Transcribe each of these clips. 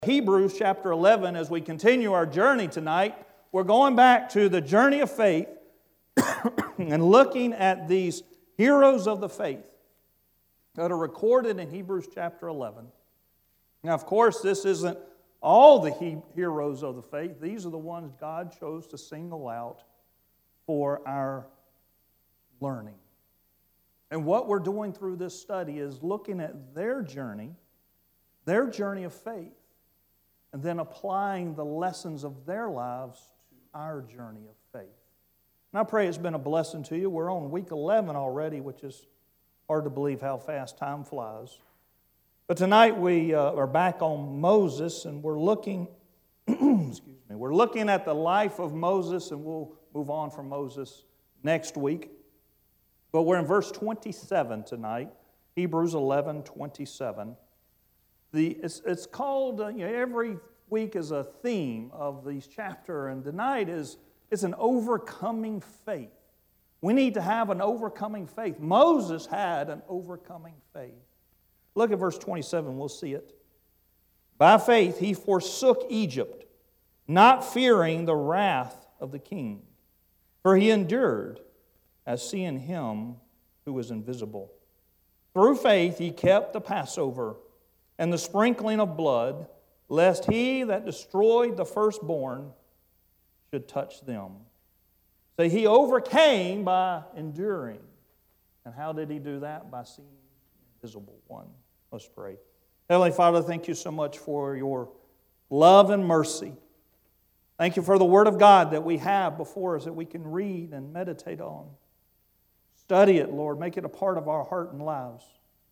Hebrews chapter 11, as we continue our journey tonight, we're going back to the journey of faith and looking at these heroes of the faith that are recorded in Hebrews chapter 11. Now, of course, this isn't all the heroes of the faith. These are the ones God chose to single out for our learning. And what we're doing through this study is looking at their journey of faith, and then applying the lessons of their lives to our journey of faith. And I pray it's been a blessing to you. We're on week 11 already, which is hard to believe how fast time flies. But tonight we are back on Moses, and we're looking, we're looking at the life of Moses, and we'll move on from Moses next week. But we're in verse 27 tonight, Hebrews 11:27. It's called, every week is a theme of these chapters, and tonight is an overcoming faith. We need to have an overcoming faith. Moses had an overcoming faith. Look at verse 27, we'll see it. By faith he forsook Egypt, not fearing the wrath of the king, for he endured as seeing him who is invisible. Through faith he kept the Passover and the sprinkling of blood, lest he that destroyed the firstborn should touch them. So he overcame by enduring. And how did he do that? By seeing the invisible one. Let's pray. Heavenly Father, thank you so much for your love and mercy. Thank you for the Word of God that we have before us that we can read and meditate on. Study it, Lord. Make it a part of our heart and lives.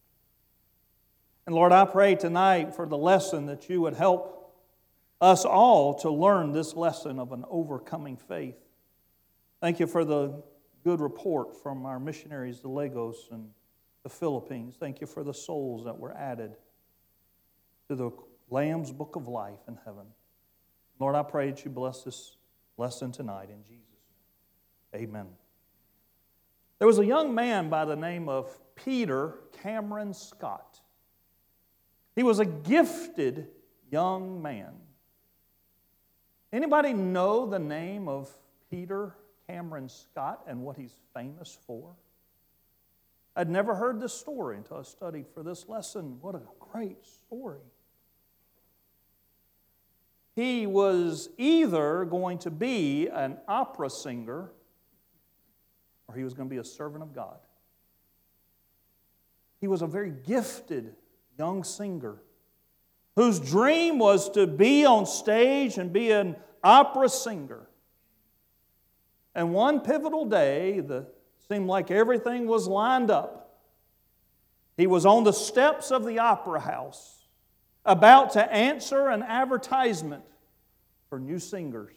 And Lord, I pray tonight for the lesson that you would help us all to learn this lesson of an overcoming faith. Thank you for the good report from our missionaries, the Lagos and the Philippines. Thank you for the souls that were added to the Lamb's Book of Life in heaven. Lord, I pray that you bless this lesson tonight in Jesus' name. Amen. There was a young man by the name of Peter Cameron Scott. He was a gifted young man. Anybody know the name of Peter Cameron Scott and what he's famous for? I'd never heard this story until I studied for this lesson. What a great story. He was either going to be an opera singer or he was going to be a servant of God. He was a very gifted young singer whose dream was to be on stage and be an opera singer. And one pivotal day, seemed like everything was lined up. He was on the steps of the opera house, about to answer an advertisement for new singers.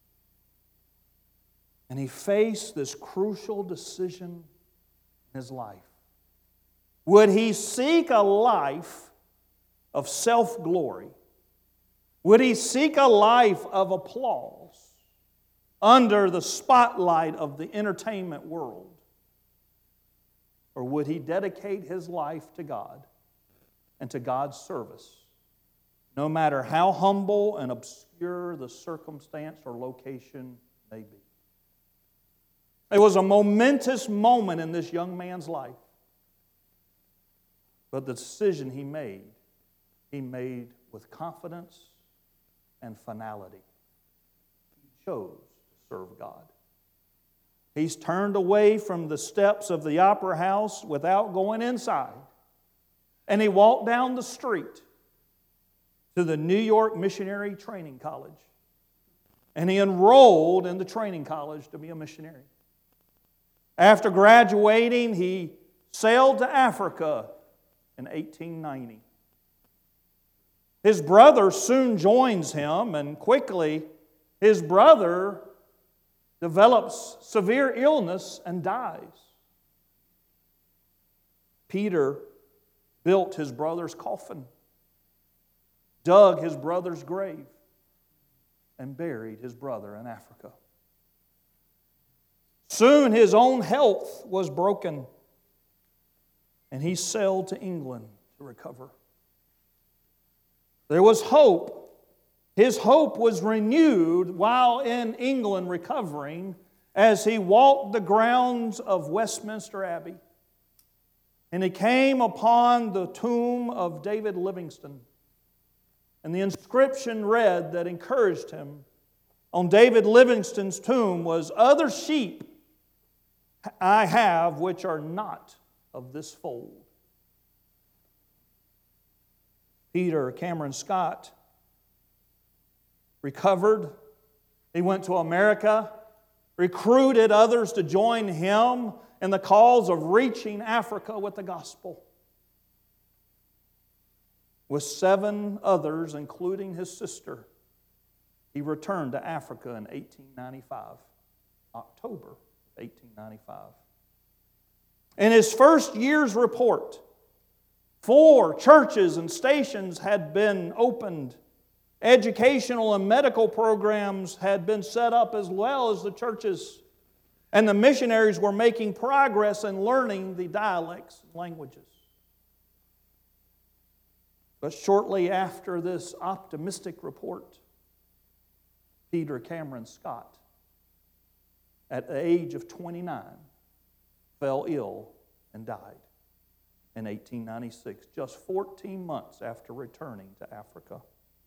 And he faced this crucial decision in his life. Would he seek a life of self-glory? Would he seek a life of applause under the spotlight of the entertainment world? Or would he dedicate his life to God and to God's service, no matter how humble and obscure the circumstance or location may be? It was a momentous moment in this young man's life. But the decision he made with confidence and finality. He chose to serve God. He's turned away from the steps of the opera house without going inside. And he walked down the street to the New York Missionary Training College. And he enrolled in the training college to be a missionary. After graduating, he sailed to Africa in 1890. His brother soon joins him, and quickly his brother develops severe illness and dies. Peter built his brother's coffin, dug his brother's grave, and buried his brother in Africa. Soon his own health was broken, and he sailed to England to recover. There was hope His hope was renewed while in England recovering as he walked the grounds of Westminster Abbey. And he came upon the tomb of David Livingstone. And the inscription read that encouraged him on David Livingstone's tomb was, "Other sheep I have which are not of this fold." Peter Cameron Scott recovered. He went to America, recruited others to join him in the cause of reaching Africa with the gospel. With 7 others, including his sister, he returned to Africa in 1895, October 1895. In his first year's report, 4 churches and stations had been opened. Educational and medical programs had been set up as well as the churches. And the missionaries were making progress in learning the dialects and languages. But shortly after this optimistic report, Peter Cameron Scott, at the age of 29, fell ill and died in 1896, just 14 months after returning to Africa.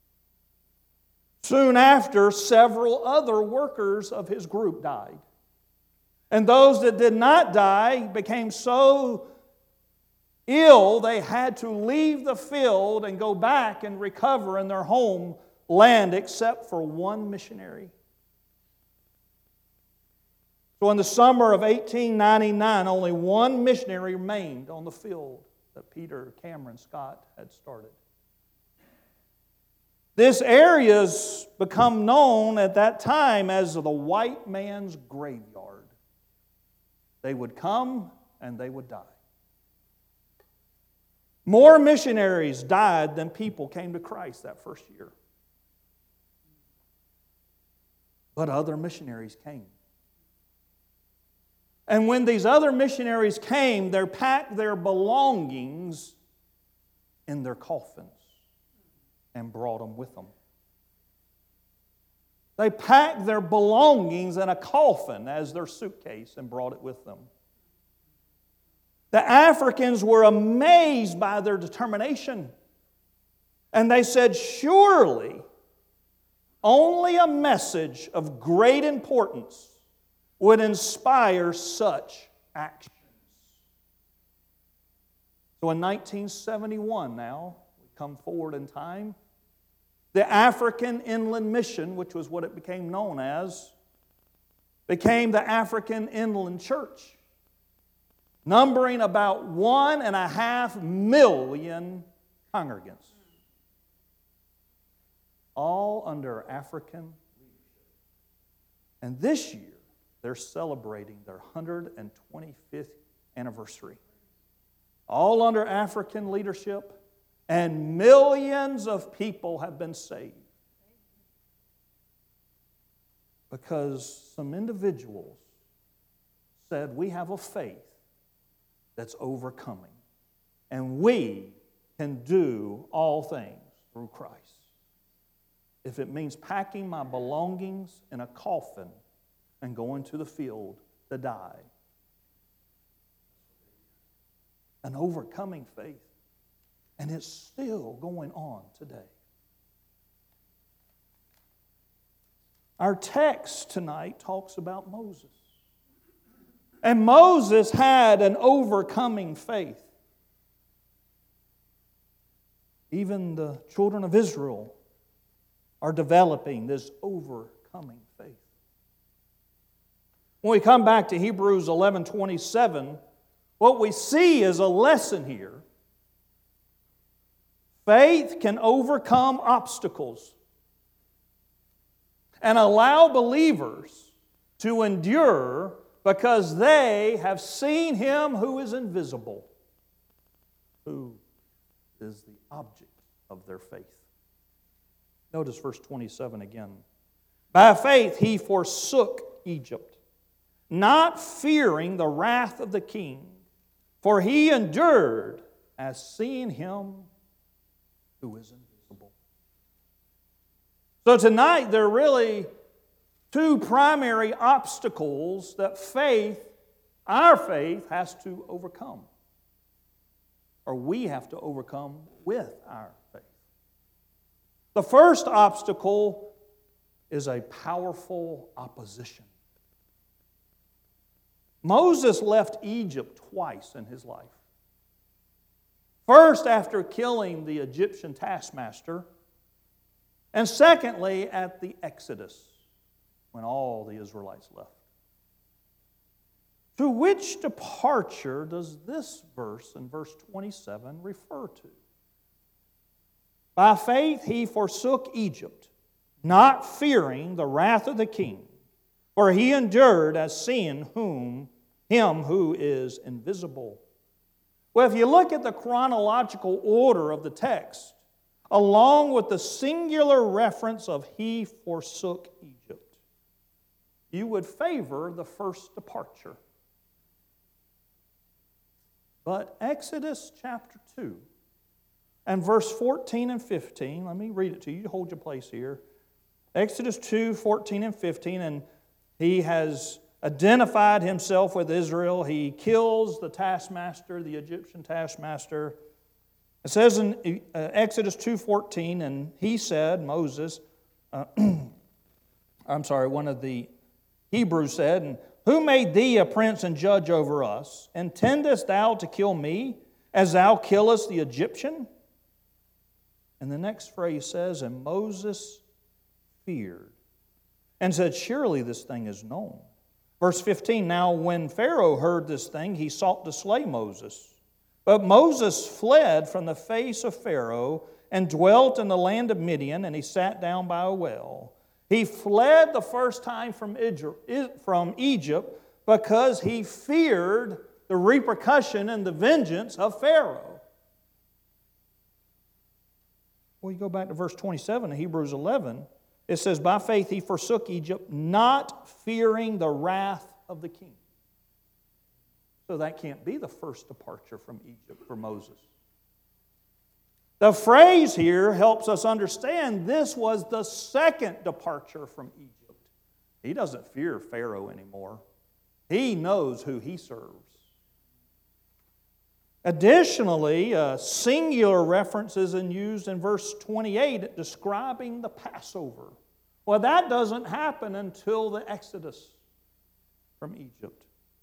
Soon after, several other workers of his group died. And those that did not die became so ill they had to leave the field and go back and recover in their homeland, except for one missionary. So in the summer of 1899, only one missionary remained on the field that Peter Cameron Scott had started. This area has become known at that time as the white man's graveyard. They would come and they would die. More missionaries died than people came to Christ that first year. But other missionaries came. And when these other missionaries came, they packed their belongings in their coffins and brought them with them. They packed their belongings in a coffin as their suitcase and brought it with them. The Africans were amazed by their determination. And they said, surely only a message of great importance would inspire such actions. So in 1971 now, we come forward in time, the African Inland Mission, which was what it became known as, became the African Inland Church, numbering about 1.5 million congregants, all under African leadership. And this year, they're celebrating their 125th anniversary, all under African leadership. And millions of people have been saved because some individuals said, we have a faith that's overcoming, and we can do all things through Christ. If it means packing my belongings in a coffin and going to the field to die. An overcoming faith. And it's still going on today. Our text tonight talks about Moses. And Moses had an overcoming faith. Even the children of Israel are developing this overcoming faith. When we come back to Hebrews 11:27, what we see is a lesson here. Faith can overcome obstacles and allow believers to endure because they have seen Him who is invisible, who is the object of their faith. Notice verse 27 again. By faith he forsook Egypt, not fearing the wrath of the king, for he endured as seeing Him who is invisible. So tonight there are really two primary obstacles that our faith, has to overcome. Or we have to overcome with our faith. The first obstacle is a powerful opposition. Moses left Egypt twice in his life. First, after killing the Egyptian taskmaster, and secondly, at the Exodus, when all the Israelites left. To which departure does this verse in verse 27 refer to? By faith he forsook Egypt, not fearing the wrath of the king, for he endured as seeing him who is invisible. Well, if you look at the chronological order of the text, along with the singular reference of he forsook Egypt, you would favor the first departure. But Exodus chapter 2 and verse 14 and 15, let me read it to you. Hold your place here. Exodus 2, 14 and 15, and he has identified himself with Israel. He kills the taskmaster, the Egyptian taskmaster. It says in Exodus 2:14, and he said, Moses, one of the Hebrews said, and who made thee a prince and judge over us? Intendest thou to kill me as thou killest the Egyptian? And the next phrase says, and Moses feared and said, surely this thing is known. Verse 15, now when Pharaoh heard this thing, he sought to slay Moses. But Moses fled from the face of Pharaoh and dwelt in the land of Midian, and he sat down by a well. He fled the first time from Egypt because he feared the repercussion and the vengeance of Pharaoh. Well, you go back to verse 27 of Hebrews 11. It says, by faith he forsook Egypt, not fearing the wrath of the king. So that can't be the first departure from Egypt for Moses. The phrase here helps us understand this was the second departure from Egypt. He doesn't fear Pharaoh anymore. He knows who he serves. Additionally, singular reference is used in verse 28 describing the Passover. Well, that doesn't happen until the Exodus from Egypt.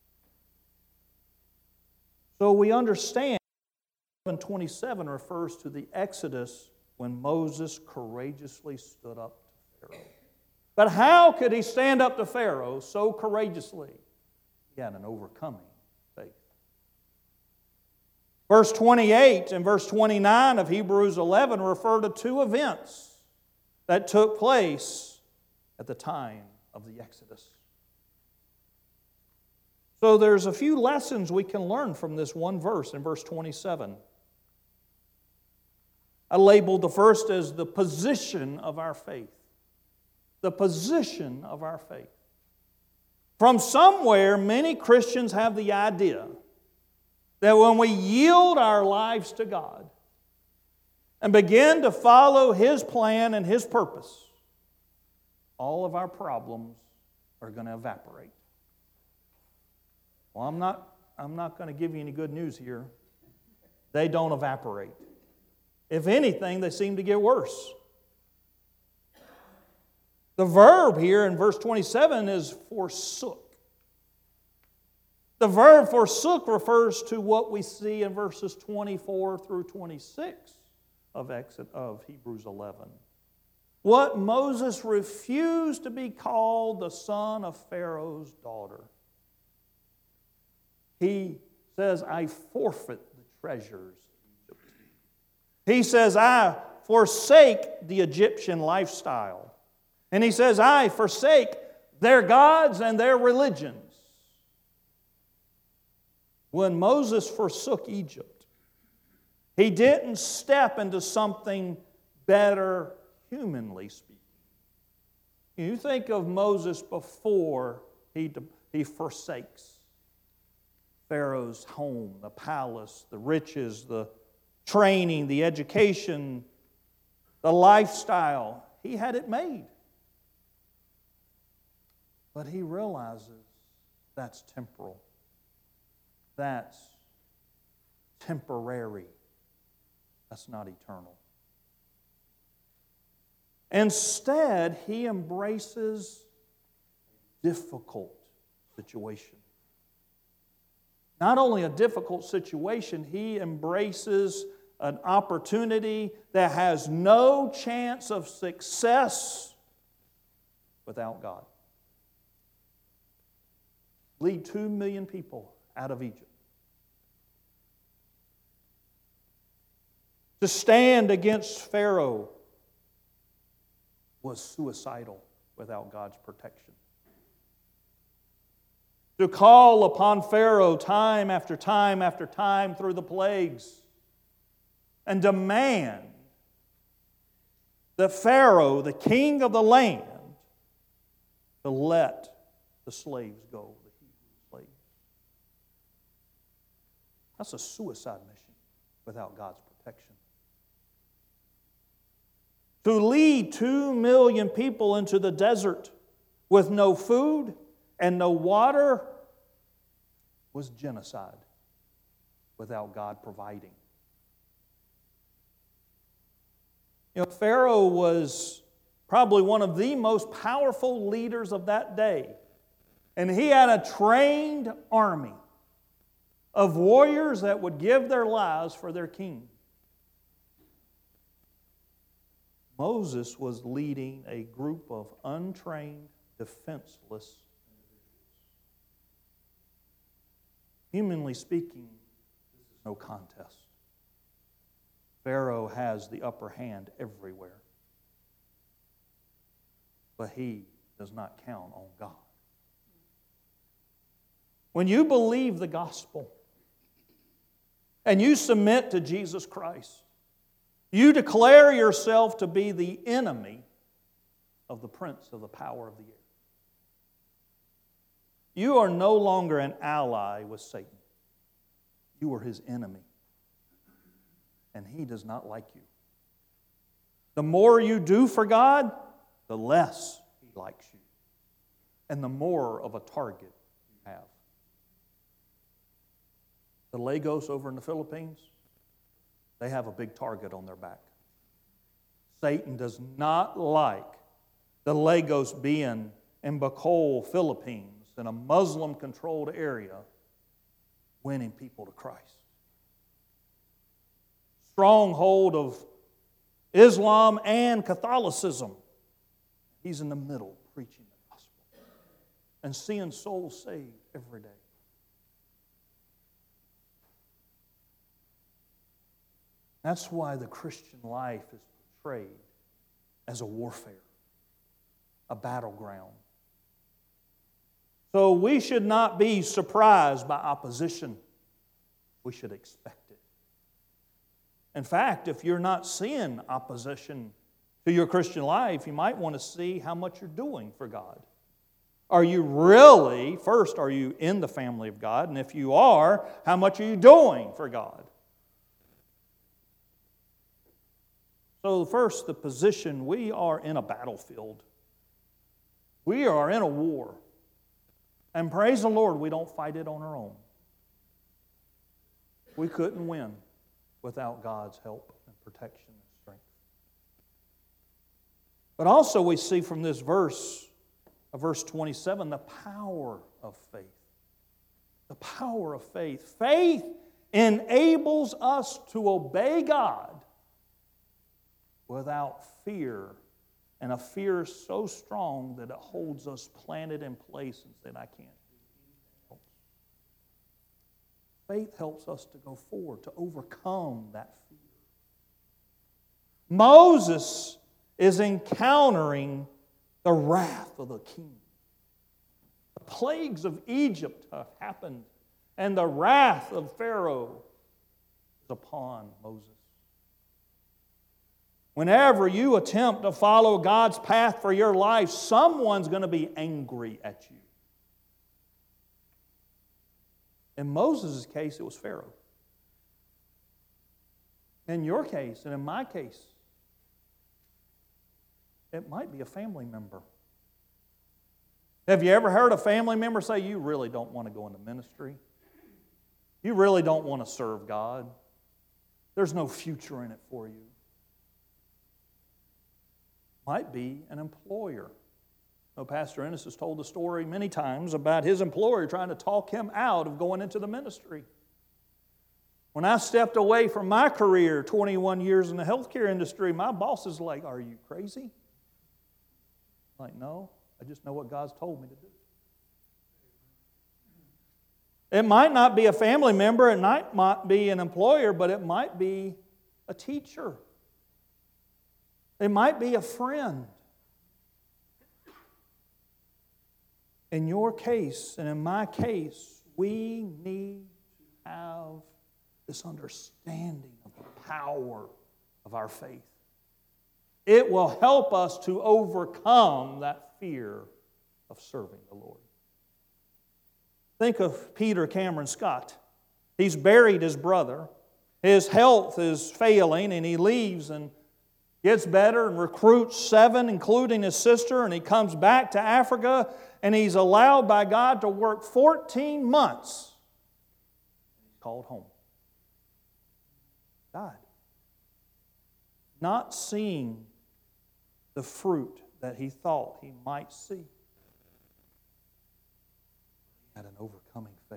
So we understand 27 refers to the Exodus when Moses courageously stood up to Pharaoh. But how could he stand up to Pharaoh so courageously? He had an overcoming faith. Verse 28 and verse 29 of Hebrews 11 refer to two events that took place at the time of the Exodus. So there's a few lessons we can learn from this one verse in verse 27. I labeled the first as the position of our faith. The position of our faith. From somewhere, many Christians have the idea that when we yield our lives to God and begin to follow His plan and His purpose, all of our problems are going to evaporate. Well, I'm not going to give you any good news here. They don't evaporate. If anything, they seem to get worse. The verb here in verse 27 is forsook. The verb forsook refers to what we see in verses 24 through 26 of Hebrews 11. What Moses refused to be called the son of Pharaoh's daughter. He says, I forfeit the treasures of Egypt. He says, I forsake the Egyptian lifestyle. And he says, I forsake their gods and their religions. When Moses forsook Egypt, he didn't step into something better humanly speaking. You think of Moses before he forsakes Pharaoh's home, the palace, the riches, the training, the education, the lifestyle. he had it made. But he realizes that's temporal. That's temporary. That's not eternal. Instead, he embraces a difficult situation. Not only a difficult situation, he embraces an opportunity that has no chance of success without God. Lead 2 million people out of Egypt. To stand against Pharaoh was suicidal without God's protection. To call upon Pharaoh time after time after time through the plagues and demand that Pharaoh, the king of the land, to let the slaves go, the Hebrew slaves. That's a suicide mission without God's protection. To lead 2 million people into the desert with no food and no water was genocide without God providing. You know, Pharaoh was probably one of the most powerful leaders of that day. And he had a trained army of warriors that would give their lives for their king. Moses was leading a group of untrained, defenseless individuals. Humanly speaking, this is no contest. Pharaoh has the upper hand everywhere. But he does not count on God. When you believe the gospel and you submit to Jesus Christ, you declare yourself to be the enemy of the prince of the power of the air. You are no longer an ally with Satan. You are his enemy. And he does not like you. The more you do for God, the less he likes you. And the more of a target you have. The Lagos over in the Philippines, they have a big target on their back. Satan does not like the Lagos being in Bacol, Philippines, in a Muslim-controlled area, winning people to Christ. Stronghold of Islam and Catholicism. He's in the middle preaching the gospel and seeing souls saved every day. That's why the Christian life is portrayed as a warfare, a battleground. So we should not be surprised by opposition. We should expect it. In fact, if you're not seeing opposition to your Christian life, you might want to see how much you're doing for God. Are you really, first, are you in the family of God? And if you are, how much are you doing for God? So first, the position, we are in a battlefield. We are in a war. And praise the Lord, we don't fight it on our own. We couldn't win without God's help and protection and strength. But also we see from this verse, verse 27, the power of faith. The power of faith. Faith enables us to obey God without fear, and a fear so strong that it holds us planted in places that I can't do anything else. Faith helps us to go forward, to overcome that fear. Moses is encountering the wrath of the king. The plagues of Egypt have happened, and the wrath of Pharaoh is upon Moses. Whenever you attempt to follow God's path for your life, someone's going to be angry at you. In Moses' case, it was Pharaoh. In your case, and in my case, It might be a family member. Have you ever heard a family member say, you really don't want to go into ministry? You really don't want to serve God? There's no future in it for you. Might be an employer. Pastor Ennis has told the story many times about his employer trying to talk him out of going into the ministry. When I stepped away from my career, 21 years in the healthcare industry, my boss is like, are you crazy? I'm like, no, I just know what God's told me to do. It might not be a family member, it might be an employer, but it might be a teacher. It might be a friend. In your case and in my case, we need to have this understanding of the power of our faith. It will help us to overcome that fear of serving the Lord. Think of Peter Cameron Scott. He's buried his brother. His health is failing, and he leaves and gets better and recruits 7, including his sister, and he comes back to Africa, and he's allowed by God to work 14 months. He's called home. Died. Not seeing the fruit that he thought he might see. He had an overcoming faith.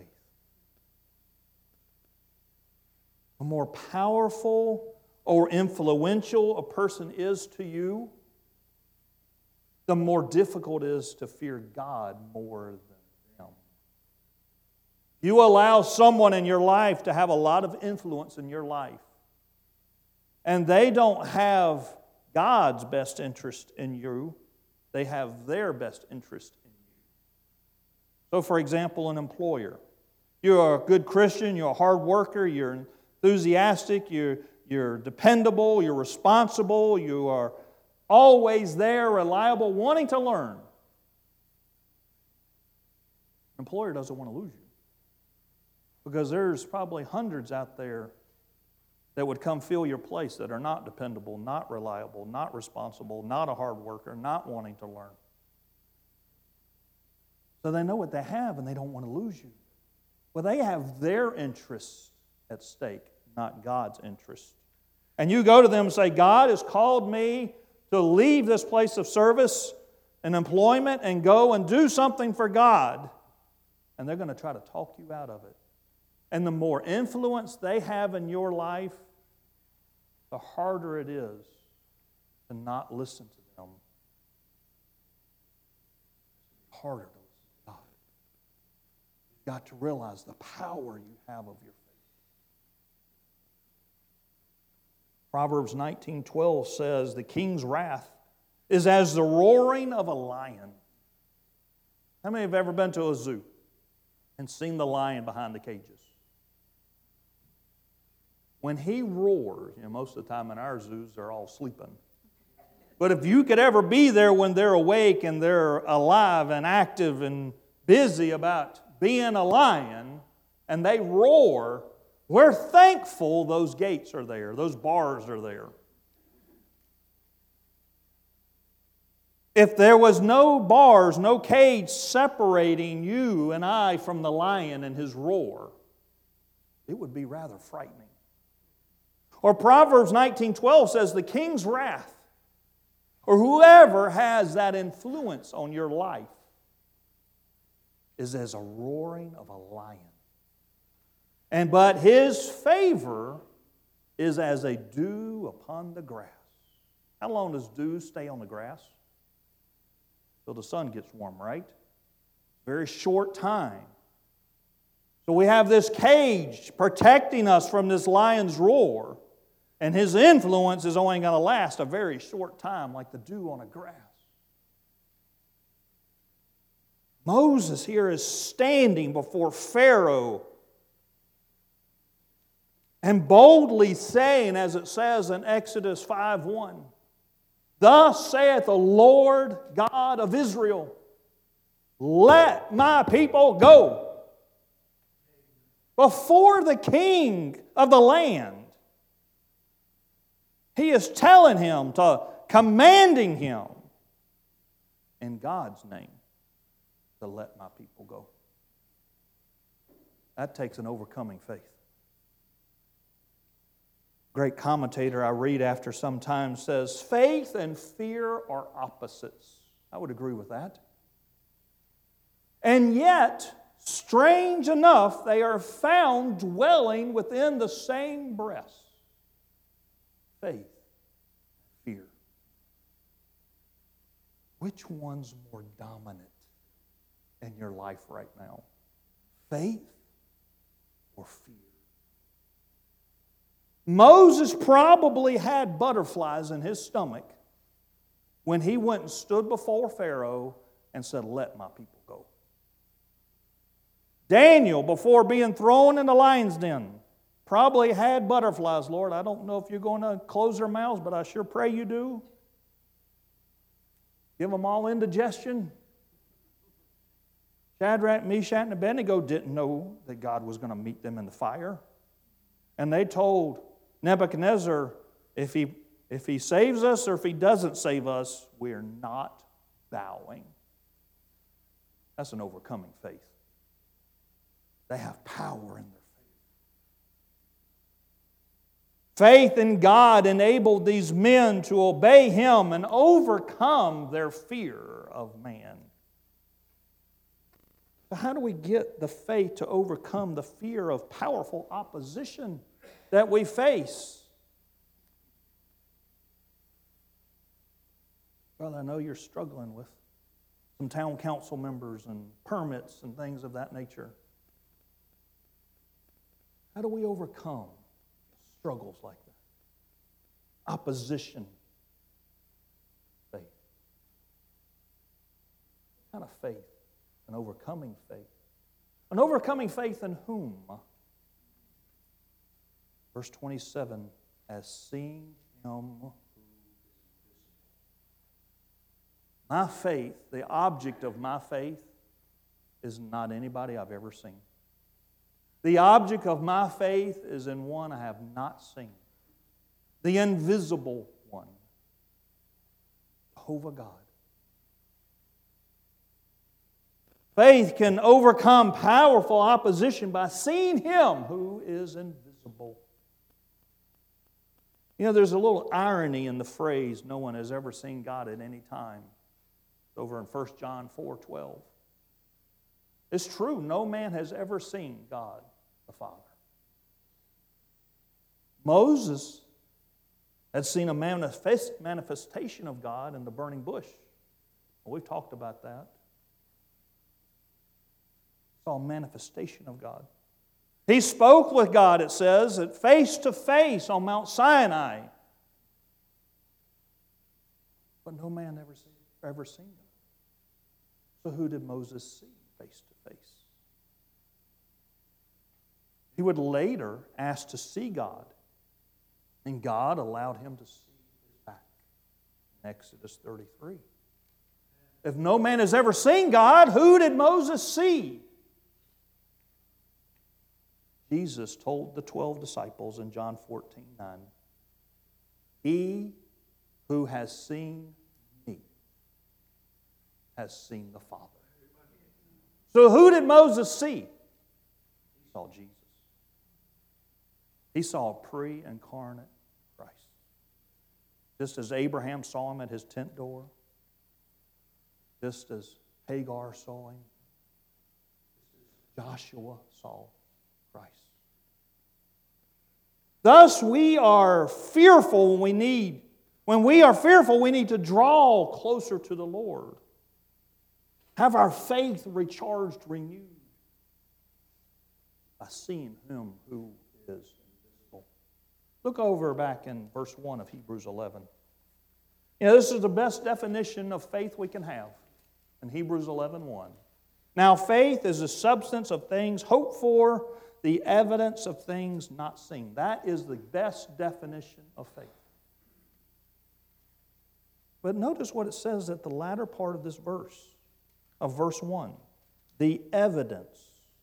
The more powerful or influential a person is to you, the more difficult it is to fear God more than them. You allow someone in your life to have a lot of influence in your life, and they don't have God's best interest in you, they have their best interest in you. So, for example, an employer. You're a good Christian, you're a hard worker, you're enthusiastic, you're dependable, you're responsible, you are always there, reliable, wanting to learn. An employer doesn't want to lose you, because there's probably hundreds out there that would come fill your place that are not dependable, not reliable, not responsible, not a hard worker, not wanting to learn. So they know what they have and they don't want to lose you. Well, they have their interests at stake, not God's interests. And you go to them and say, God has called me to leave this place of service and employment and go and do something for God. And they're going to try to talk you out of it. And the more influence they have in your life, the harder it is to not listen to them. It's harder to listen to God. You've got to realize the power you have of your faith. Proverbs 19:12 says, the king's wrath is as the roaring of a lion. How many have ever been to a zoo and seen the lion behind the cages? When he roars, most of the time in our zoos they're all sleeping. But if you could ever be there when they're awake and they're alive and active and busy about being a lion, and they roar, we're thankful those gates are there, those bars are there. If there was no bars, no cage separating you and I from the lion and his roar, it would be rather frightening. Or Proverbs 19:12 says the king's wrath, or whoever has that influence on your life, is as a roaring of a lion. But his favor is as a dew upon the grass. How long does dew stay on the grass? Till the sun gets warm, right? Very short time. So we have this cage protecting us from this lion's roar. And his influence is only going to last a very short time, like the dew on a grass. Moses here is standing before Pharaoh and boldly saying, as it says in Exodus 5:1, thus saith the Lord God of Israel, let my people go. Before the king of the land, he is telling him, commanding him in God's name to let my people go. That takes an overcoming faith. Great commentator I read after some time says, faith and fear are opposites. I would agree with that. And yet, strange enough, they are found dwelling within the same breast. Faith, fear. Which one's more dominant in your life right now? Faith or fear? Moses probably had butterflies in his stomach when he went and stood before Pharaoh and said, let my people go. Daniel, before being thrown in the lion's den, probably had butterflies. Lord, I don't know if you're going to close their mouths, but I sure pray you do. Give them all indigestion. Shadrach, Meshach, and Abednego didn't know that God was going to meet them in the fire. And they told Nebuchadnezzar, if he saves us or if he doesn't save us, we're not bowing. That's an overcoming faith. They have power in their faith. Faith in God enabled these men to obey Him and overcome their fear of man. So how do we get the faith to overcome the fear of powerful opposition that we face? Well, I know you're struggling with some town council members and permits and things of that nature. How do we overcome struggles like that? Opposition. Faith. What kind of faith? An overcoming faith. An overcoming faith in whom? Verse 27, as seeing Him who is invisible. My faith, the object of my faith, is not anybody I've ever seen. The object of my faith is in one I have not seen. The invisible one. Jehovah God. Faith can overcome powerful opposition by seeing Him who is invisible. You know, there's a little irony in the phrase, no one has ever seen God at any time. It's over in 1 John 4:12. It's true, no man has ever seen God the Father. Moses had seen a manifestation of God in the burning bush. Well, we've talked about that. Saw a manifestation of God. He spoke with God, it says, at face to face on Mount Sinai. But no man ever seen him. So who did Moses see face to face? He would later ask to see God, and God allowed him to see his back in Exodus 33. If no man has ever seen God, who did Moses see? Jesus told the 12 disciples in John 14:9, He who has seen me has seen the Father. So who did Moses see? He saw Jesus. He saw a pre-incarnate Christ. Just as Abraham saw Him at his tent door, just as Hagar saw Him, Joshua saw Christ. Thus, we are fearful when we are fearful, we need to draw closer to the Lord. Have our faith recharged, renewed by seeing Him who is invisible. Look over back in verse 1 of Hebrews 11. You know, this is the best definition of faith we can have in Hebrews 11:1. Now, faith is the substance of things hoped for, the evidence of things not seen. That is the best definition of faith. But notice what it says at the latter part of this verse, of verse 1. The evidence.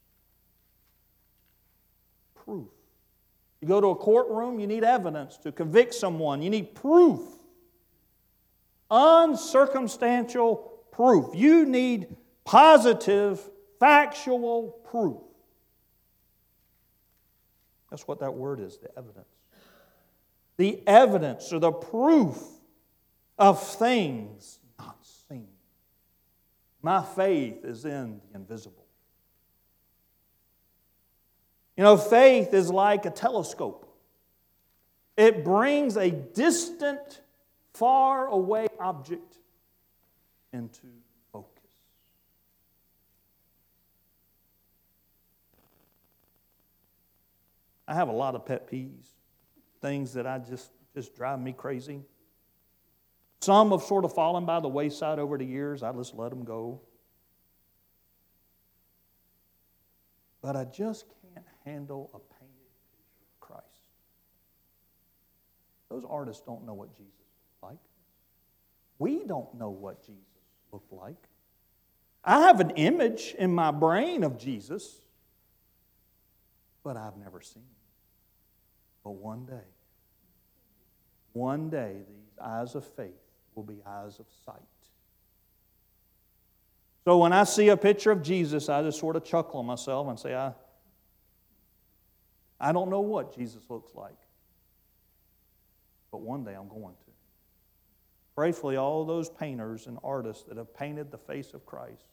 Proof. You go to a courtroom, you need evidence to convict someone. You need proof. Uncircumstantial proof. You need positive, factual proof. That's what that word is, the evidence. The evidence or the proof of things not seen. My faith is in the invisible. You know, faith is like a telescope. It brings a distant, far away object into focus. I have a lot of pet peeves, things that I just drive me crazy. Some have sort of fallen by the wayside over the years. I just let them go. But I just can't handle a painted picture of Christ. Those artists don't know what Jesus looked like. We don't know what Jesus looked like. I have an image in my brain of Jesus, but I've never seen him. But one day, these eyes of faith will be eyes of sight. So when I see a picture of Jesus, I just sort of chuckle to myself and say, I don't know what Jesus looks like, but one day I'm going to. Prayerfully, all those painters and artists that have painted the face of Christ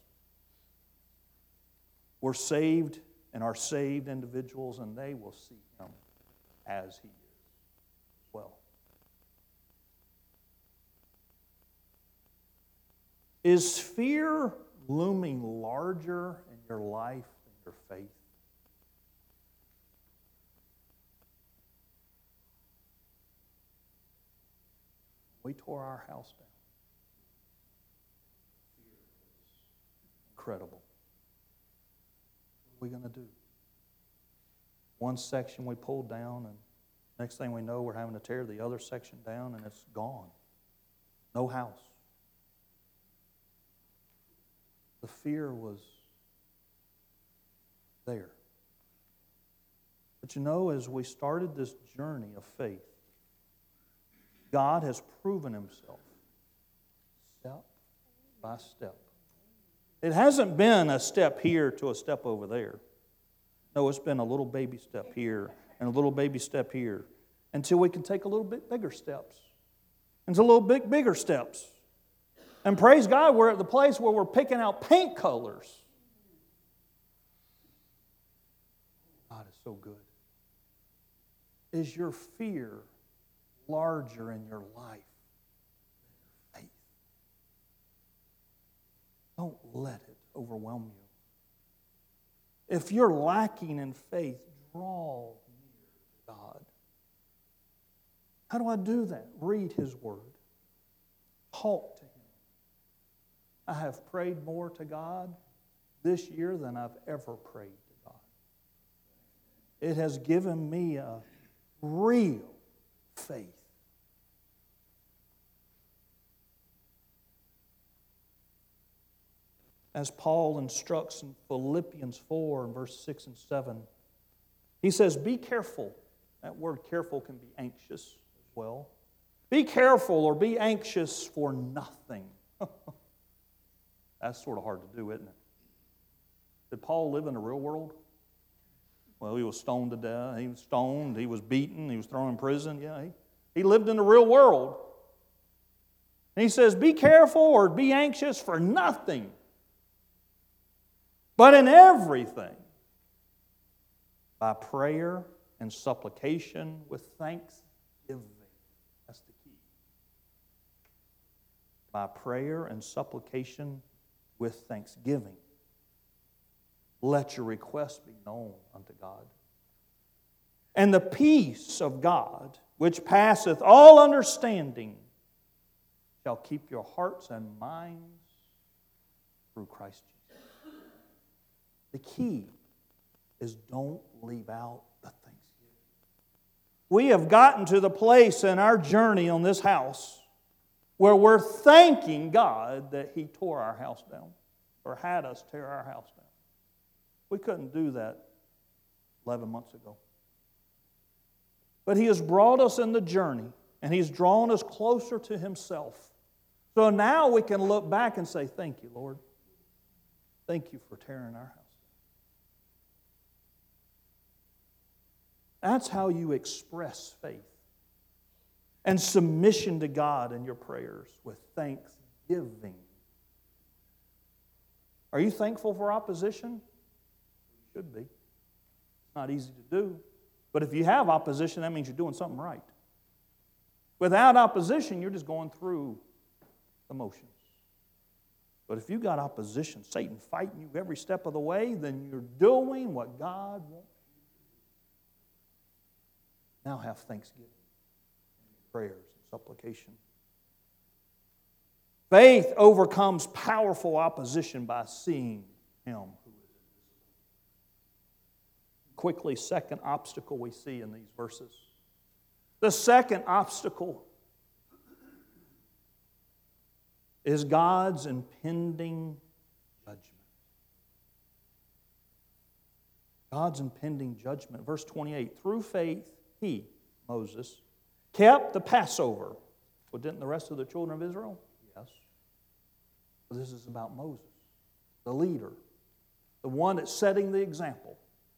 were saved and are saved individuals, and they will see Him as He is well. Is fear looming larger in your life than your faith? We tore our house down. Fear was incredible. What are we going to do? One section we pulled down, and next thing we know, we're having to tear the other section down, and it's gone. No house. The fear was there. But you know, as we started this journey of faith, God has proven Himself step by step. It hasn't been a step here to a step over there. No, it's been a little baby step here and a little baby step here until we can take a little bit bigger steps. And a little bit bigger steps. And praise God, we're at the place where we're picking out paint colors. God is so good. Is your fear larger in your life than your faith? Don't let it overwhelm you. If you're lacking in faith, draw near to God. How do I do that? Read His Word. Talk to Him. I have prayed more to God this year than I've ever prayed to God. It has given me a real faith. As Paul instructs in Philippians 4 and verse 6 and 7, he says, be careful. That word careful can be anxious as well. Be careful or be anxious for nothing. That's sort of hard to do, isn't it? Did Paul live in the real world? Well, he was stoned to death. He was stoned. He was beaten. He was thrown in prison. Yeah, he lived in the real world. And he says, be careful or be anxious for nothing. But in everything, by prayer and supplication with thanksgiving. That's the key. By prayer and supplication with thanksgiving. Let your requests be known unto God. And the peace of God, which passeth all understanding, shall keep your hearts and minds through Christ Jesus. The key is don't leave out the thanksgiving. We have gotten to the place in our journey on this house where we're thanking God that He tore our house down or had us tear our house down. We couldn't do that 11 months ago. But He has brought us in the journey, and He's drawn us closer to Himself So now we can look back and say, thank you, Lord. Thank you for tearing our house. That's how you express faith and submission to God in your prayers with thanksgiving. Are you thankful for opposition? You should be. It's not easy to do. But if you have opposition, that means you're doing something right. Without opposition, you're just going through the motions. But if you've got opposition, Satan fighting you every step of the way, then you're doing what God wants you to do. Now have thanksgiving, prayers, and supplication. Faith overcomes powerful opposition by seeing Him who is invisible. Quickly, second obstacle we see in these verses. The second obstacle is God's impending judgment. God's impending judgment. Verse 28, through faith, he, Moses, kept the Passover. Well, didn't the rest of the children of Israel? Yes. But this is about Moses, the leader, the one that's setting the example.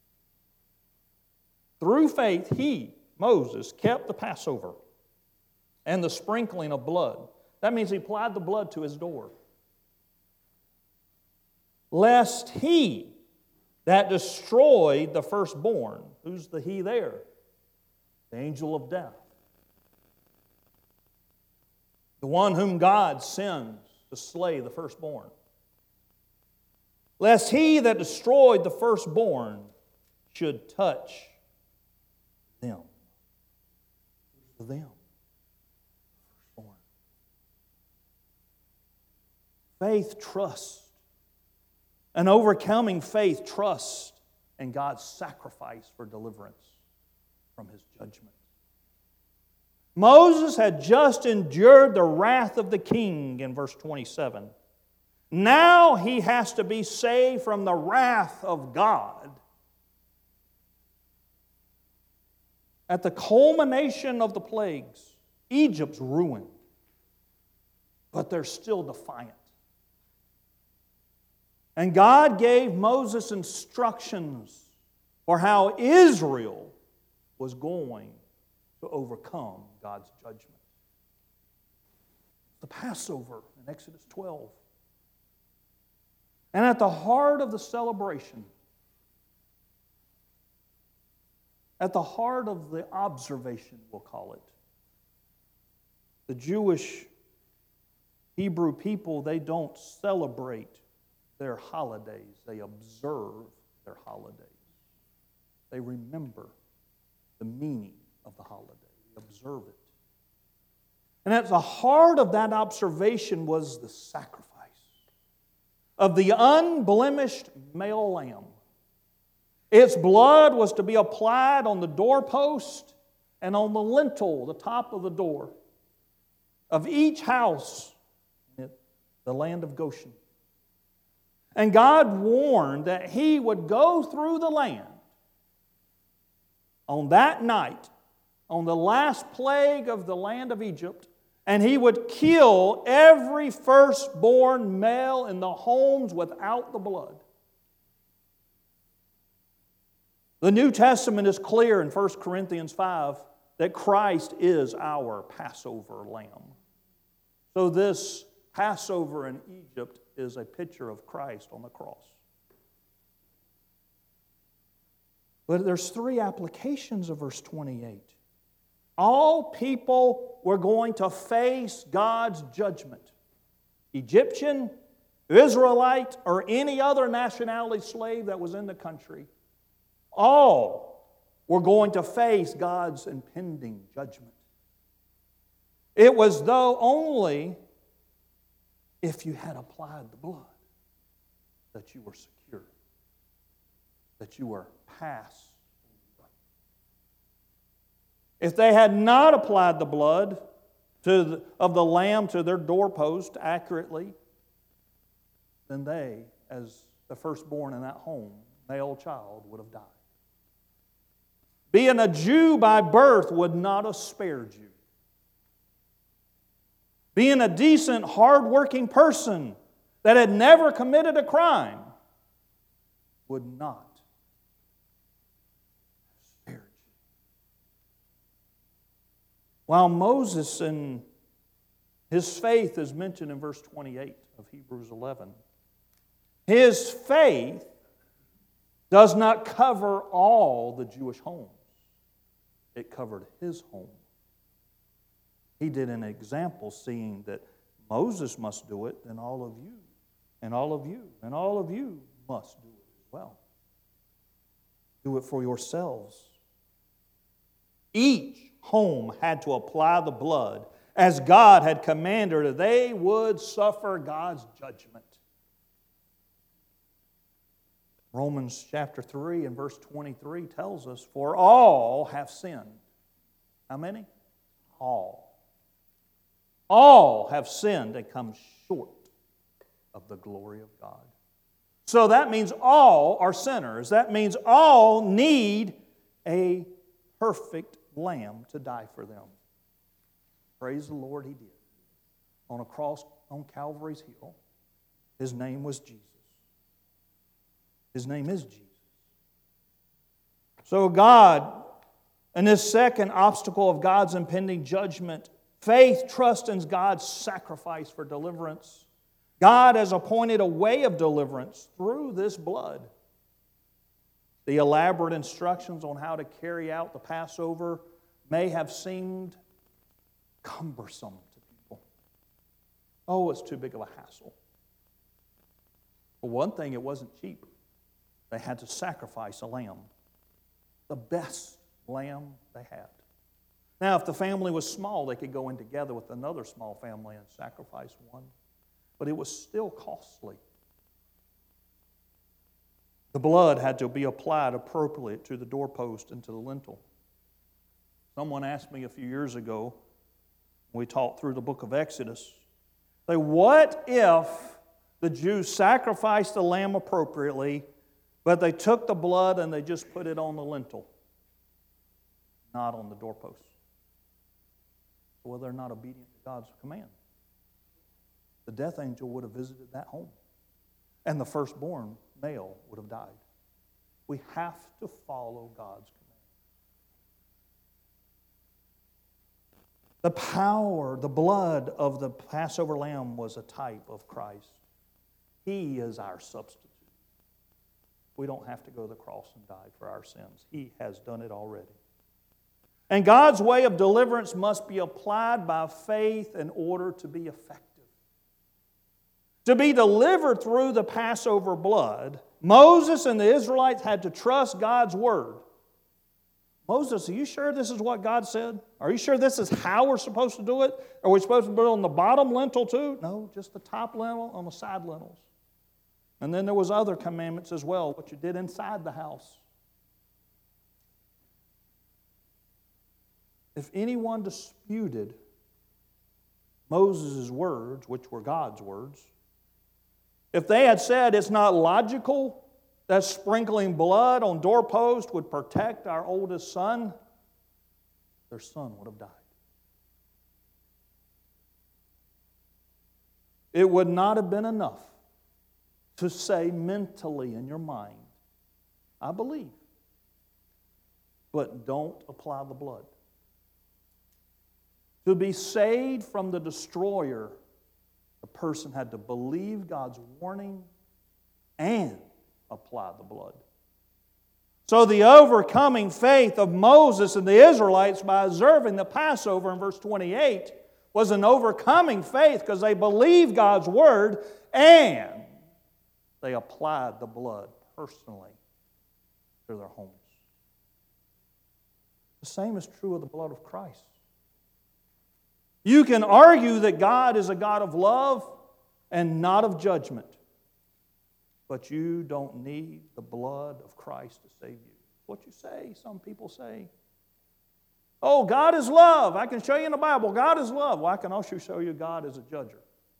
Through faith, he, Moses, kept the Passover and the sprinkling of blood. That means he applied the blood to his door. Lest he that destroyed the firstborn, who's the he there? The angel of death. The one whom God sends to slay the firstborn. Lest he that destroyed the firstborn should touch them. Them. Firstborn. Faith, trust. An overcoming faith, trust in God's sacrifice for deliverance from His judgment. Moses had just endured the wrath of the king in verse 27. Now he has to be saved from the wrath of God. At the culmination of the plagues, Egypt's ruined, but they're still defiant. And God gave Moses instructions for how Israel was going to overcome God's judgment. The Passover in Exodus 12. And at the heart of the celebration, at the heart of the observation, we'll call it, the Jewish Hebrew people, they don't celebrate their holidays. They observe their holidays. They remember the meaning of the holiday. They observe it. And at the heart of that observation was the sacrifice of the unblemished male lamb. Its blood was to be applied on the doorpost and on the lintel, the top of the door of each house in the land of Goshen. And God warned that He would go through the land on that night, on the last plague of the land of Egypt, and He would kill every firstborn male in the homes without the blood. The New Testament is clear in 1 Corinthians 5 that Christ is our Passover lamb. So this Passover in Egypt is a picture of Christ on the cross. But there's three applications of verse 28. All people were going to face God's judgment. Egyptian, Israelite, or any other nationality slave that was in the country. All were going to face God's impending judgment. It was though only if you had applied the blood that you were secure, that you were past. If they had not applied the blood of the lamb to their doorpost accurately, then they, as the firstborn in that home, male child, would have died. Being a Jew by birth would not have spared you. being a decent, hard-working person that had never committed a crime, would not have spared you. While Moses and his faith is mentioned in verse 28 of Hebrews 11, his faith does not cover all the Jewish homes. It covered his home. He did an example, seeing that Moses must do it, then all of you, and all of you, and all of you must do it as well. Do it for yourselves. Each home had to apply the blood as God had commanded, or they would suffer God's judgment. Romans chapter 3 and verse 23 tells us, for all have sinned. How many? All. All have sinned and come short of the glory of God. So that means all are sinners. That means all need a perfect lamb to die for them. Praise the Lord, He did. On a cross on Calvary's hill, His name was Jesus. His name is Jesus. So God, in this second obstacle of God's impending judgment, faith trusts in God's sacrifice for deliverance. God has appointed a way of deliverance through this blood. The elaborate instructions on how to carry out the Passover may have seemed cumbersome to people. Oh, it's too big of a hassle. For one thing, it wasn't cheap. They had to sacrifice a lamb, the best lamb they had. Now, if the family was small, they could go in together with another small family and sacrifice one. But it was still costly. The blood had to be applied appropriately to the doorpost and to the lintel. Someone asked me a few years ago, when we taught through the book of Exodus, say, what if the Jews sacrificed the lamb appropriately, but they took the blood and they just put it on the lintel, not on the doorpost? Well, they're not obedient to God's command. The death angel would have visited that home, and the firstborn male would have died. We have to follow God's command. The power, the blood of the Passover lamb was a type of Christ. He is our substitute. We don't have to go to the cross and die for our sins. He has done it already. And God's way of deliverance must be applied by faith in order to be effective. To be delivered through the Passover blood, Moses and the Israelites had to trust God's word. Moses, are you sure this is what God said? Are you sure this is how we're supposed to do it? Are we supposed to put it on the bottom lintel too? No, just the top lintel on the side lintels. And then there was other commandments as well, what you did inside the house. If anyone disputed Moses' words, which were God's words, if they had said it's not logical that sprinkling blood on doorpost would protect our oldest son, their son would have died. It would not have been enough to say mentally in your mind, I believe, but don't apply the blood. To be saved from the destroyer, the person had to believe God's warning and apply the blood. So the overcoming faith of Moses and the Israelites by observing the Passover in verse 28 was an overcoming faith because they believed God's word and they applied the blood personally to their homes. The same is true of the blood of Christ. You can argue that God is a God of love and not of judgment, but you don't need the blood of Christ to save you. What you say, some people say. Oh, God is love. I can show you in the Bible, God is love. Well, I can also show you God is a judger.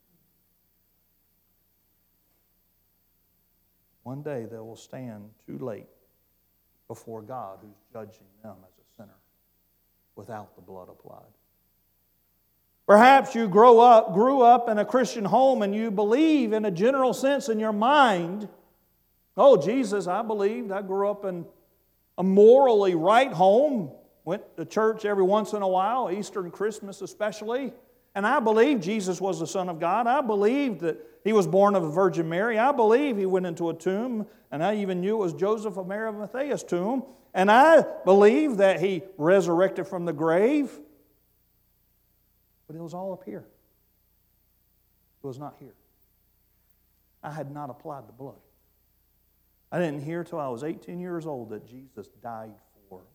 One day they will stand too late before God who's judging them as a sinner without the blood applied. Perhaps you grew up in a Christian home and you believe in a general sense in your mind, oh, Jesus, I believed. I grew up in a morally right home. Went to church every once in a while, Easter and Christmas especially. And I believed Jesus was the Son of God. I believed that He was born of a Virgin Mary. I believe He went into a tomb. And I even knew it was Joseph of Arimathea's tomb. And I believe that He resurrected from the grave. But it was all up here. It was not here. I had not applied the blood. I didn't hear till I was 18 years old that Jesus died for me.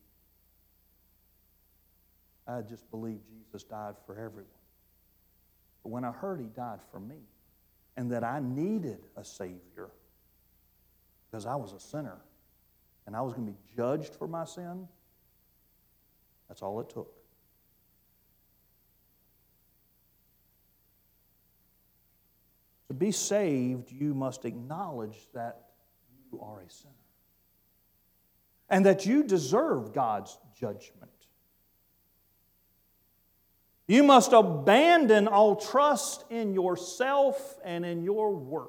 I just believed Jesus died for everyone. But when I heard He died for me and that I needed a Savior because I was a sinner and I was going to be judged for my sin, that's all it took. To be saved, you must acknowledge that you are a sinner and that you deserve God's judgment. You must abandon all trust in yourself and in your works.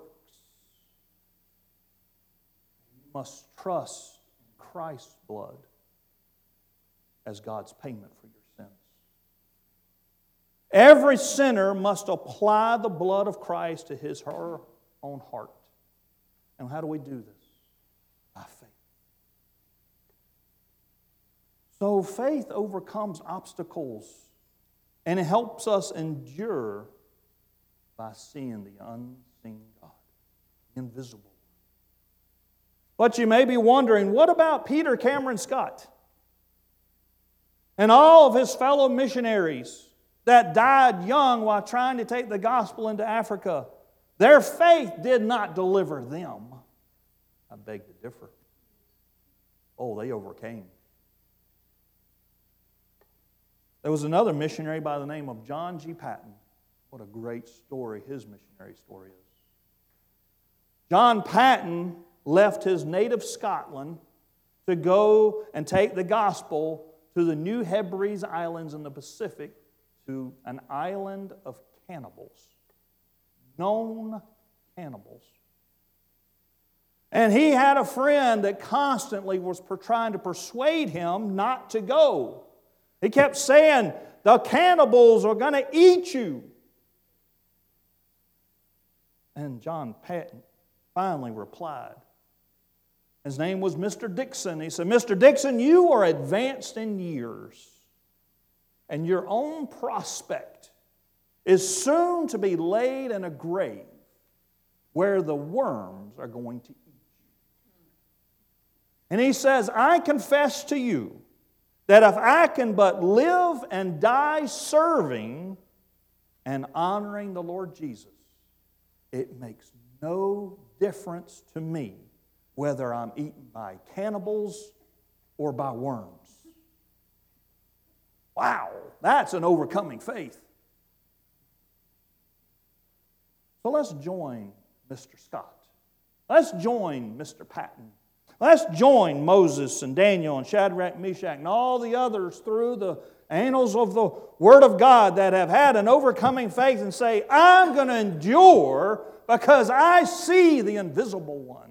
You must trust in Christ's blood as God's payment for your sins. Every sinner must apply the blood of Christ to his or her own heart. And how do we do this? By faith. So faith overcomes obstacles, and it helps us endure by seeing the unseen God, the invisible. But you may be wondering, what about Peter Cameron Scott and all of his fellow missionaries that died young while trying to take the gospel into Africa? Their faith did not deliver them. I beg to differ. Oh, they overcame. There was another missionary by the name of John G. Paton. What a great story his missionary story is. John Paton left his native Scotland to go and take the gospel to the New Hebrides Islands in the Pacific, to an island of cannibals, known cannibals. And he had a friend that constantly was trying to persuade him not to go. He kept saying, the cannibals are going to eat you. And John Paton finally replied. His name was Mr. Dixon. He said, Mr. Dixon, you are advanced in years, and your own prospect is soon to be laid in a grave where the worms are going to eat you. And he says, I confess to you that if I can but live and die serving and honoring the Lord Jesus, it makes no difference to me whether I'm eaten by cannibals or by worms. Wow, that's an overcoming faith. So let's join Mr. Scott. Let's join Mr. Paton. Let's join Moses and Daniel and Shadrach, Meshach, and all the others through the annals of the Word of God that have had an overcoming faith and say, I'm going to endure because I see the invisible one.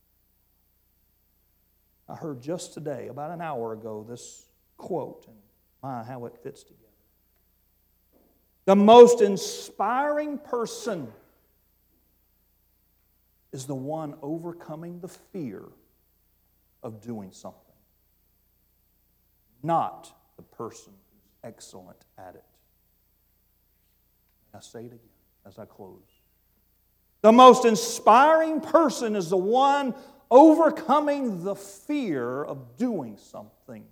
I heard just today, about an hour ago, this quote, and my, how it fits together. The most inspiring person is the one overcoming the fear of doing something, not the person who's excellent at it. I say it again as I close. The most inspiring person is the one overcoming the fear of doing something,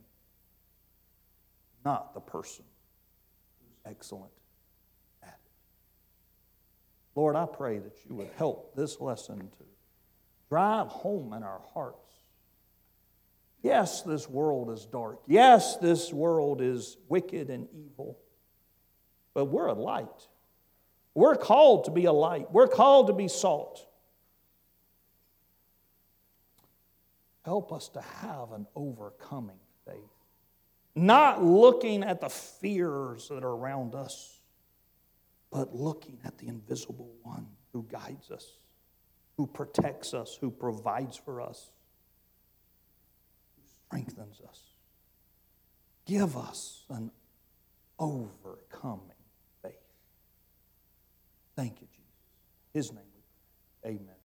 not the person who's excellent at it. Lord, I pray that you would help this lesson to drive home in our hearts. Yes, this world is dark. Yes, this world is wicked and evil. But we're a light. We're called to be a light. We're called to be salt. Help us to have an overcoming faith. Not looking at the fears that are around us, but looking at the invisible one who guides us, who protects us, who provides for us, who strengthens us. Give us an overcoming faith. Thank you, Jesus. In His name we pray. Amen.